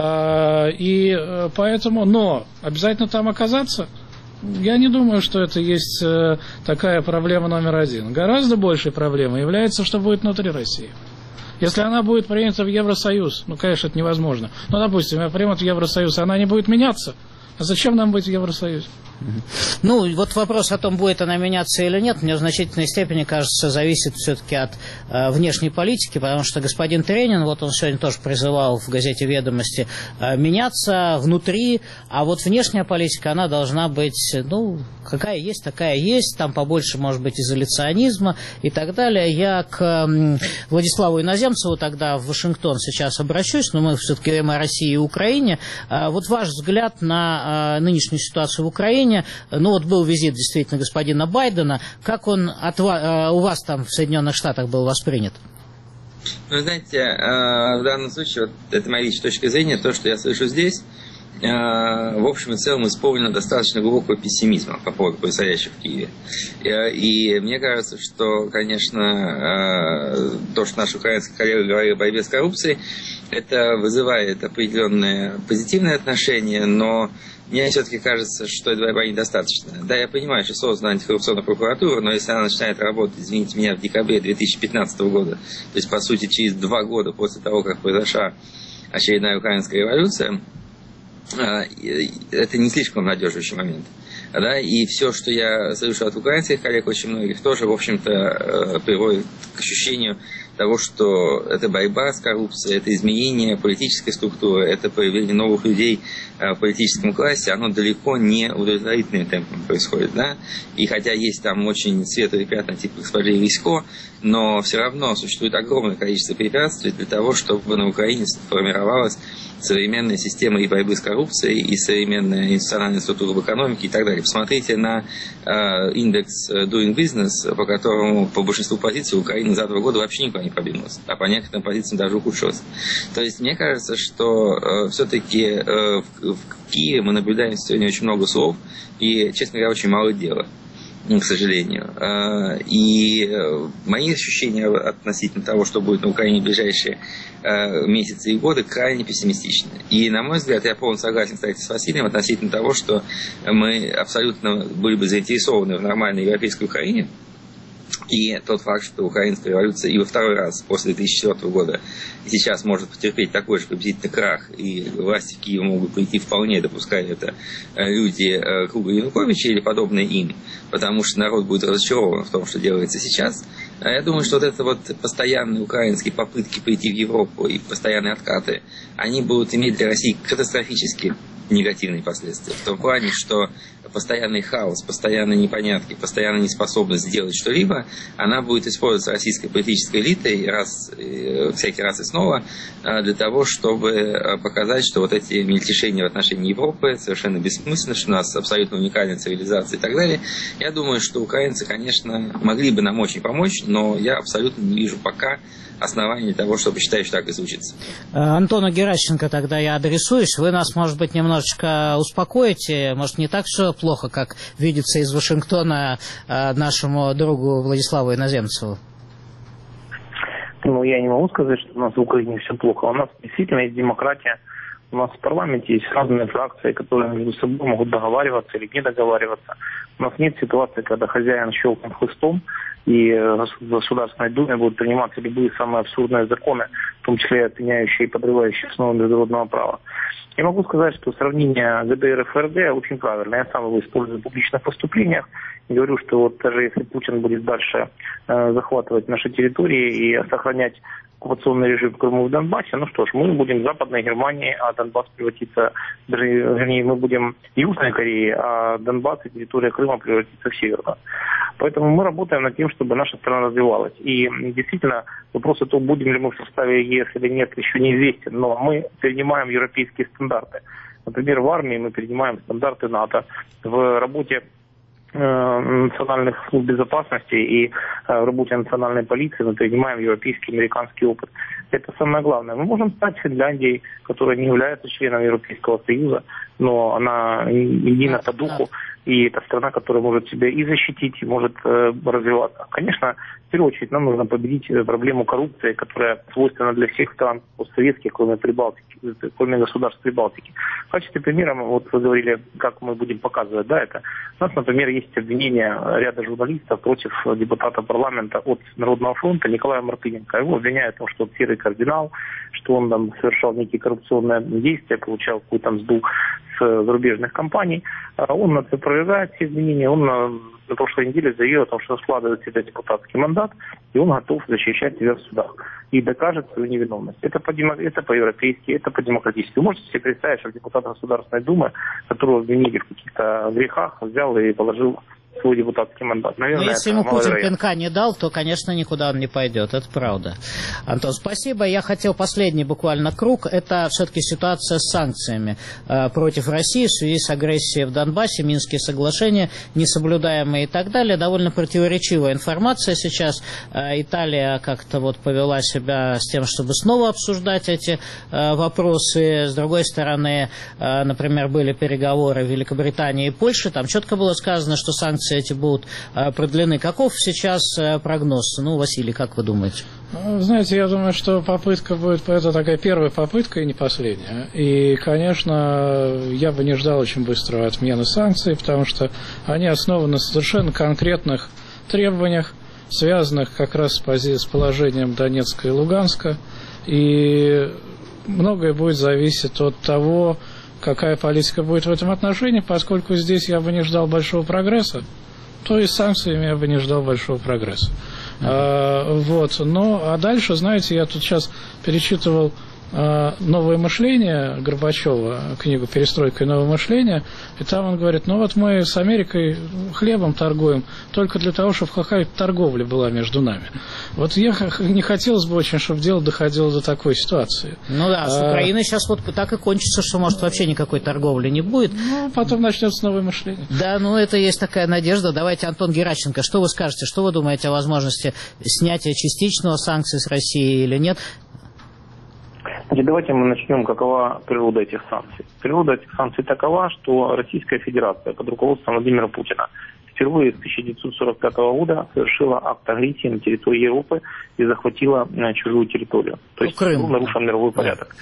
И поэтому, но обязательно там оказаться? Я не думаю, что это есть такая проблема номер один. Гораздо большей проблемой является, что будет внутри России. Если она будет принята в Евросоюз, ну, конечно, это невозможно. Но, допустим, ее примут в Евросоюз, она не будет меняться. А зачем нам быть в Евросоюзе? Ну, вот вопрос о том, будет она меняться или нет, мне в значительной степени, кажется, зависит все-таки от внешней политики, потому что господин Тренин, вот он сегодня тоже призывал в газете «Ведомости» меняться внутри, а вот внешняя политика, она должна быть, ну, какая есть, такая есть, там побольше, может быть, изоляционизма и так далее. Я к Владиславу Иноземцеву тогда в Вашингтон сейчас обращусь, но мы все-таки говорим о России и Украине. Вот ваш взгляд на нынешнюю ситуацию в Украине. Ну вот был визит действительно господина Байдена. Как он у вас там в Соединенных Штатах был воспринят? Ну, знаете, в данном случае, вот, это моя личная точка зрения, то, что я слышу здесь, в общем и целом исполнено достаточно глубокого пессимизма по поводу происходящего в Киеве. И мне кажется, что, конечно, то, что наши украинские коллеги говорили о борьбе с коррупцией, это вызывает определенное позитивное отношение, но мне все-таки кажется, что эта борьба недостаточна. Да, я понимаю, что создана антикоррупционная прокуратура, но если она начинает работать, извините меня, в декабре 2015 года, то есть, по сути, через 2 года после того, как произошла очередная украинская революция, это не слишком надежный момент. Да, и все, что я слышу от украинских коллег, очень многих, тоже, в общем-то, приводит к ощущению того, что это борьба с коррупцией, это изменение политической структуры, это появление новых людей в политическом классе, оно далеко не удовлетворительным темпом происходит. Да? И хотя есть там очень светлые пятна типа госпожи Лисько, но все равно существует огромное количество препятствий для того, чтобы на Украине сформировалась современная система и борьбы с коррупцией, и современная институциональная структура в экономике и так далее. Посмотрите на индекс Doing Business, по которому по большинству позиций Украина за 2 года вообще никуда не продвинулась, а по некоторым позициям даже ухудшилась. То есть мне кажется, что все-таки в Киеве мы наблюдаем сегодня очень много слов и, честно говоря, очень мало дела, к сожалению. И мои ощущения относительно того, что будет на Украине в ближайшие месяцы и годы, крайне пессимистичны. И, на мой взгляд, я полностью согласен, кстати, с Василием относительно того, что мы абсолютно были бы заинтересованы в нормальной европейской Украине. И тот факт, что украинская революция и во 2-й раз после 2004 года и сейчас может потерпеть такой же приблизительно крах, и власти в Киеве могут прийти вполне, допуская это, люди круга Януковича или подобные им, потому что народ будет разочарован в том, что делается сейчас. Я думаю, что вот это вот постоянные украинские попытки прийти в Европу и постоянные откаты, они будут иметь для России катастрофически негативные последствия. В том плане, что постоянный хаос, постоянные непонятки, постоянная неспособность сделать что-либо, она будет использоваться российской политической элитой всякий раз и снова для того, чтобы показать, что вот эти мельтешения в отношении Европы совершенно бессмысленны, что у нас абсолютно уникальная цивилизация и так далее. Я думаю, что украинцы, конечно, могли бы нам очень помочь, но я абсолютно не вижу пока оснований для того, чтобы считать, что так и случится. Антону Геращенко тогда я адресуюсь. Вы нас, может быть, немножечко успокоите. Может, не так все плохо, как видится из Вашингтона нашему другу Владиславу Иноземцеву? Ну, я не могу сказать, что у нас в Украине все плохо. У нас действительно есть демократия. У нас в парламенте есть разные фракции, которые между собой могут договариваться или не договариваться. У нас нет ситуации, когда хозяин щелкнет хлыстом, и в Государственной Думе будут приниматься любые самые абсурдные законы, в том числе отменяющие и подрывающие основы международного права. Я могу сказать, что сравнение ГДР и ФРГ очень правильно. Я сам его использую в публичных выступлениях и говорю, что вот даже если Путин будет дальше захватывать наши территории и сохранять оккупационный режим в Крыму и в Донбассе, ну что ж, мы будем Западной Германией, а Донбасс превратится, вернее, мы будем Южной Кореей, а Донбасс и территория Крыма превратится в Северную. Поэтому мы работаем над тем, чтобы наша страна развивалась. И действительно, вопрос о том, будем ли мы в составе ЕС или нет, еще неизвестен, но мы перенимаем европейские стандарты. Например, в армии мы перенимаем стандарты НАТО, в работе национальных служб безопасности и в работе национальной полиции мы принимаем европейский, американский опыт. Это самое главное. Мы можем стать Финляндией, которая не является членом Европейского Союза, но она едина по духу, и это страна, которая может себя и защитить, и может развиваться. Конечно, в первую очередь нам нужно победить проблему коррупции, которая свойственна для всех стран постсоветских, кроме государств Прибалтики. В качестве примера, вот вы говорили, как мы будем показывать, да, это. У нас, например, есть обвинение ряда журналистов против депутата парламента от Народного фронта Николая Мартыненко. Его обвиняют в том, что он серый кардинал, что он там совершал некие коррупционные действия, получал какую-то мзду с зарубежных компаний. Он опровергает все обвинения, он на прошлой неделе заявил о том, что складывает себе депутатский мандат, и он готов защищать себя в судах и докажет свою невиновность. Это по-европейски, это по-демократически. Вы можете себе представить, что депутат Государственной Думы, которого обвинили в каких-то грехах, взял и положил свой депутатский мандат. Наверное, но если ему Путин пинка не дал, то, конечно, никуда он не пойдет. Это правда. Антон, спасибо. Я хотел последний буквально круг. Это все-таки ситуация с санкциями против России в связи с агрессией в Донбассе, Минские соглашения, несоблюдаемые и так далее. Довольно противоречивая информация сейчас. Италия как-то вот повела себя с тем, чтобы снова обсуждать эти вопросы. С другой стороны, например, были переговоры в Великобритании и Польше. Там четко было сказано, что санкции эти будут продлены. Каков сейчас прогноз? Ну, Василий, как вы думаете? Знаете, я думаю, что попытка будет, это такая первая попытка и не последняя. И, конечно, я бы не ждал очень быстрого отмены санкций, потому что они основаны на совершенно конкретных требованиях, связанных как раз с положением Донецка и Луганска. И многое будет зависеть от того, какая политика будет в этом отношении, поскольку здесь я бы не ждал большого прогресса, то и с санкциями я бы не ждал большого прогресса. А дальше, знаете, я тут сейчас перечитывал «Новое мышление» Горбачева, книгу «Перестройка и новое мышление», и там он говорит, ну вот мы с Америкой хлебом торгуем только для того, чтобы какая-то торговля была между нами. Вот я не хотелось бы очень, чтобы дело доходило до такой ситуации. Ну да, с Украиной сейчас вот так и кончится, что, может, вообще никакой торговли не будет. Ну, потом начнется новое мышление. Да, ну это есть такая надежда. Давайте, Антон Геращенко, что вы скажете, что вы думаете о возможности снятия частичного санкций с России или нет? Значит, давайте мы начнем, какова природа этих санкций. Природа этих санкций такова, что Российская Федерация под руководством Владимира Путина впервые с 1945 года совершила акт агрессии на территории Европы и захватила чужую территорию. То есть был нарушен мировой порядок.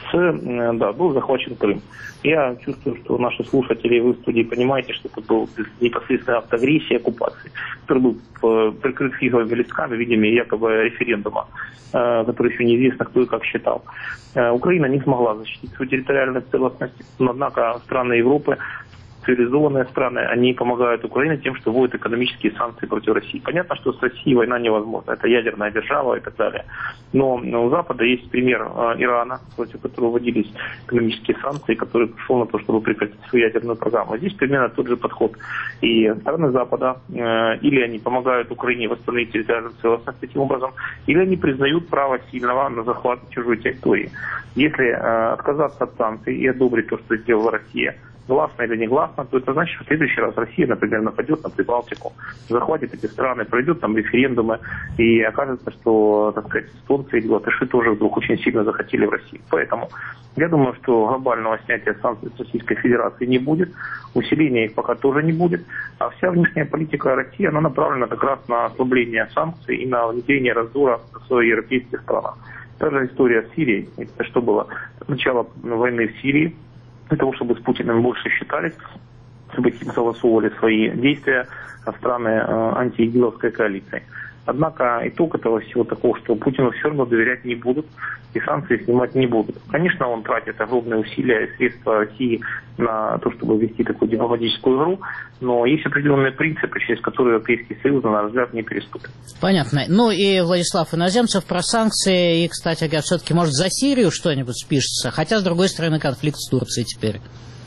Был захвачен Крым. Я чувствую, что наши слушатели, вы в студии понимаете, что это был непосредственно акт агрессии и оккупации, который был прикрыт фиговыми листками в виде якобы референдума, который еще неизвестно, кто и как считал. Украина не смогла защитить свою территориальную целостность, но однако страны Европы, цивилизованные страны, они помогают Украине тем, что вводят экономические санкции против России. Понятно, что с Россией война невозможна. Это ядерная держава и так далее. Но у Запада есть пример Ирана, против которого вводились экономические санкции, который пришел на то, чтобы прекратить свою ядерную программу. Здесь примерно тот же подход. И страны Запада или они помогают Украине восстановить территориальную целостность таким образом, или они признают право сильного на захват чужой территории. Если отказаться от санкций и одобрить то, что сделала Россия, гласно или негласно, то это значит, что в следующий раз Россия, например, нападет на Прибалтику, захватит эти страны, пройдет там референдумы, и окажется, что, так сказать, эстонцы или латыши тоже вдруг очень сильно захотели в Россию. Поэтому я думаю, что глобального снятия санкций с Российской Федерации не будет, усиления их пока тоже не будет, а вся внешняя политика России, она направлена как раз на ослабление санкций и на внедрение раздора в европейских странах. Та же история с Сирией, это что было? Начало войны в Сирии, для того, чтобы с Путиным больше считались, чтобы с ним согласовывали свои действия страны антиигиловской коалиции. Однако итог этого всего такого, что Путину все равно доверять не будут и санкции снимать не будут. Конечно, он тратит огромные усилия и средства России на то, чтобы вести такую дипломатическую игру, но есть определенные принципы, через которые Европейский Союз, на наш взгляд, не переступит. Понятно. Ну и Владислав Иноземцев про санкции, и, кстати говоря, все-таки, может, за Сирию что-нибудь спишется, хотя, с другой стороны, конфликт с Турцией теперь.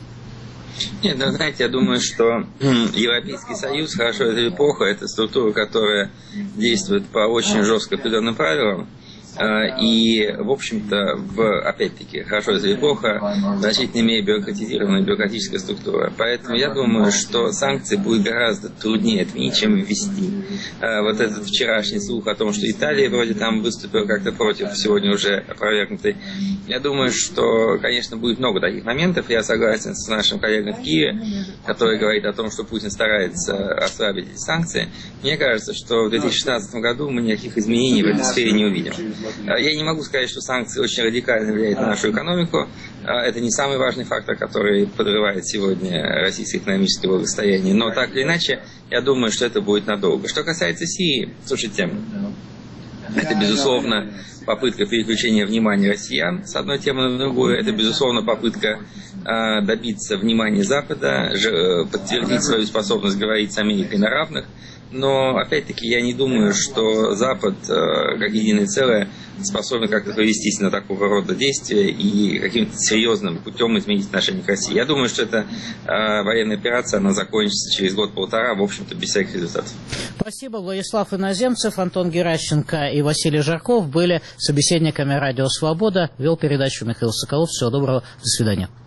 Нет, ну, знаете, я думаю, что Европейский Союз, хорошо это или плохо, это структура, которая действует по очень жестко определенным правилам. И, в общем-то, опять-таки, хорошо это или плохо, в значительной мере бюрократизированная бюрократическая структура. Поэтому я думаю, что санкции будет гораздо труднее отменить, чем ввести. Вот этот вчерашний слух о том, что Италия вроде там выступила как-то против сегодня уже опровергнутой Я думаю, что, конечно, будет много таких моментов. Я согласен с нашим коллегой в Киеве, который говорит о том, что Путин старается ослабить эти санкции. Мне кажется, что в 2016 году мы никаких изменений в этой сфере не увидим. Я не могу сказать, что санкции очень радикально влияют на нашу экономику. Это не самый важный фактор, который подрывает сегодня российское экономическое благосостояние. Но так или иначе, я думаю, что это будет надолго. Что касается Сирии, слушайте, это, безусловно, попытка переключения внимания россиян с одной темы на другую. Это, безусловно, попытка добиться внимания Запада, подтвердить свою способность говорить с Америкой на равных. Но, опять-таки, я не думаю, что Запад, как единое целое, способен как-то повестись на такого рода действия и каким-то серьезным путем изменить отношение к России. Я думаю, что эта военная операция, она закончится через год-полтора, в общем-то, без всяких результатов. Спасибо. Владислав Иноземцев, Антон Геращенко и Василий Жарков были собеседниками «Радио Свобода». Вел передачу Михаил Соколов. Всего доброго. До свидания.